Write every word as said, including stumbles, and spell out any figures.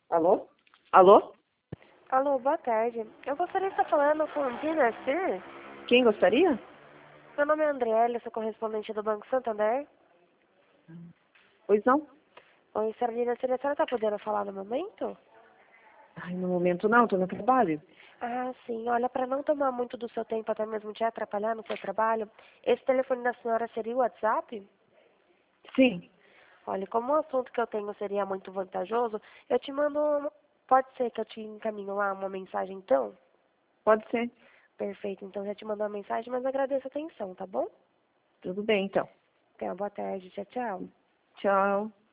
Alô? Alô? Alô, boa tarde. Eu gostaria de estar falando com o Dina Sir. Quem gostaria? Meu nome é Andriele, sou correspondente do Banco Santander. Pois não? Oi, senhora Dina Sir, a senhora está podendo falar no momento? Ai, no momento não, tô no trabalho. Ah, sim. Olha, para não tomar muito do seu tempo, até mesmo te atrapalhar no seu trabalho, esse telefone da senhora seria o WhatsApp? Sim, Olha, como o assunto que eu tenho seria muito vantajoso, eu te mando... uma- Pode ser que eu te encaminhe lá uma mensagem, então? pode ser. Perfeito, então já te mando uma mensagem, mas agradeço a atenção, tá bom? Tudo bem, então. Tenha uma boa tarde. Tchau, tchau. Tchau.